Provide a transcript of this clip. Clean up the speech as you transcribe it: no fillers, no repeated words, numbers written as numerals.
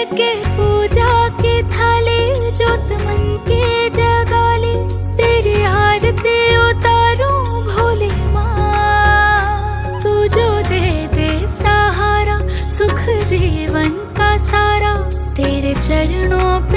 लेके पूजा की थाली, जोत मन के जगा ले, तेरी आरती उतारूं भोले माँ। तू जो दे दे सहारा, सुख जीवन का सारा, तेरे चरणों पे